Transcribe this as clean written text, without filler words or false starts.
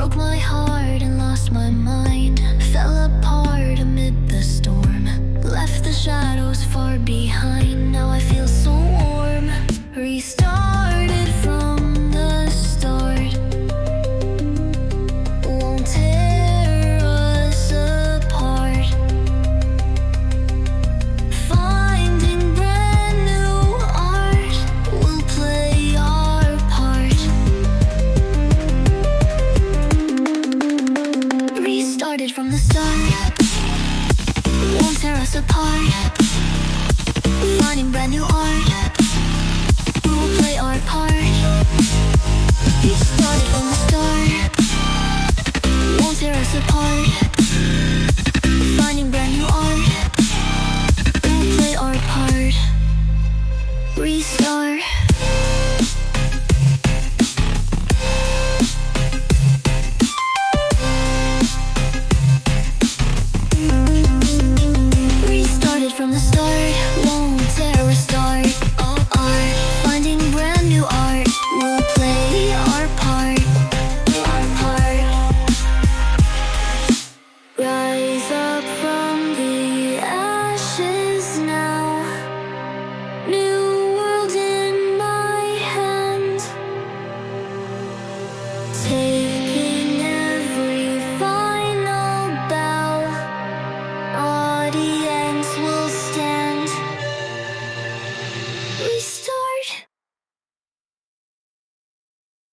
broke my heart and lost my mind. Fell apart amid the storm, left the shadows far behind. Now I feel so warm, restarted from the start. Won't tear us apart. Finding brand new art, we'll play our part. Restarted from the start, won't tear us apart. Finding brand new art, we'll play our part. Restarted from the start, won't tear us apart. Finding brand new art, we'll play our part. Restart. Restarted from the start, won't tear us start. All art, finding brand new art, we'll play our part. Our part. Rise up from the ashes now. New world in my hands. Take